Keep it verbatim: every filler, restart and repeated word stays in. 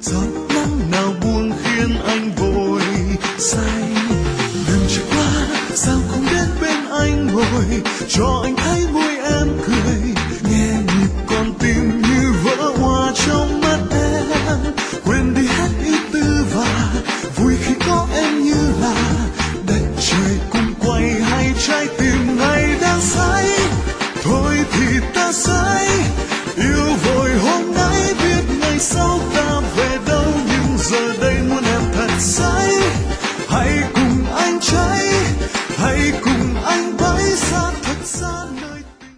giọt nắng nào buông khiến anh vội say. Đường trôi qua sao không đến bên anh ngồi cho anh thấy